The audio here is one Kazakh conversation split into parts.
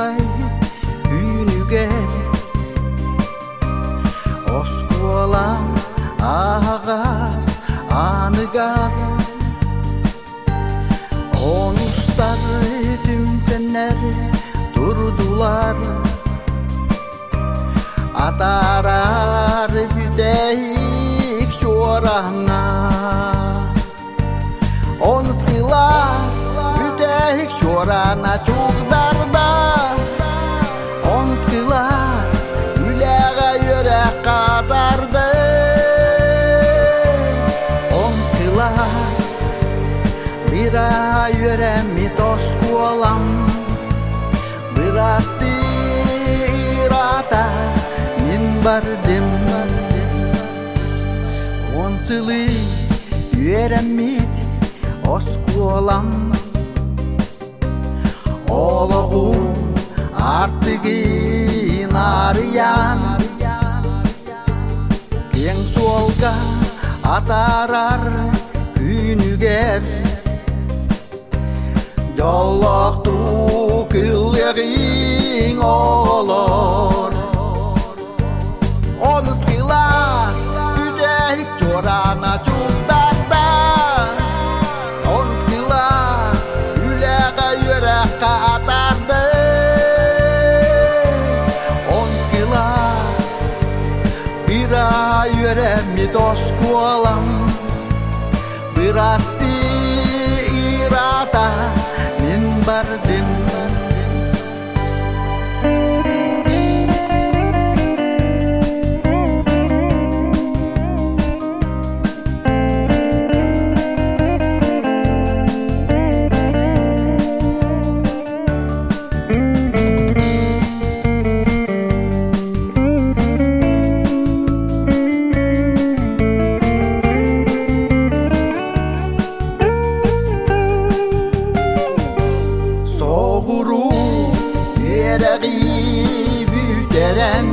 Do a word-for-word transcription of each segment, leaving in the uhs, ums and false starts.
кай үйнүгер оскуалам агас аныгар онустары түмтенер турдулар атарар бидейик чораңа онскила бидейик чорана чугдарда онскилас үлега йөрәк катарды онскилас бира йөрәм ми тоску алам бирасты ирата мин бардым онсылы йөрәм мит оску алам ологу артыгын арыян кең суолга атарар күнүгер жолокту кылегиң олор онскилас үдек чорана чугдарда онскилас үлега йөрәк катарды бира йөрәм ми тоску алам бирасты ирата мин бардым Büteren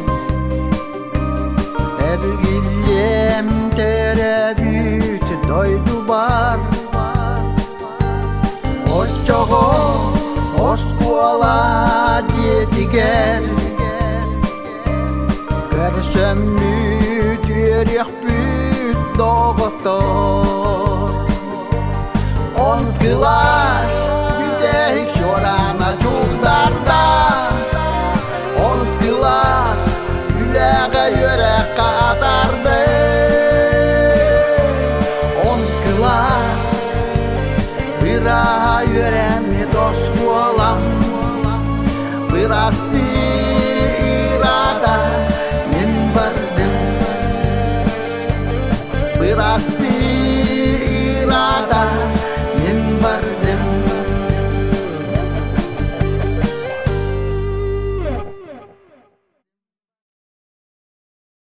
Ergillem terebüt doydu bar Oçoğo oskuala jetiger Kersömmü türek büt doğutor Onskilas büdek şorana çuğdarda onskilas үлега йөрәк катарды онскилас бира йөрәм ми тоску алам бирасты ирата мин бардым бирасты ирата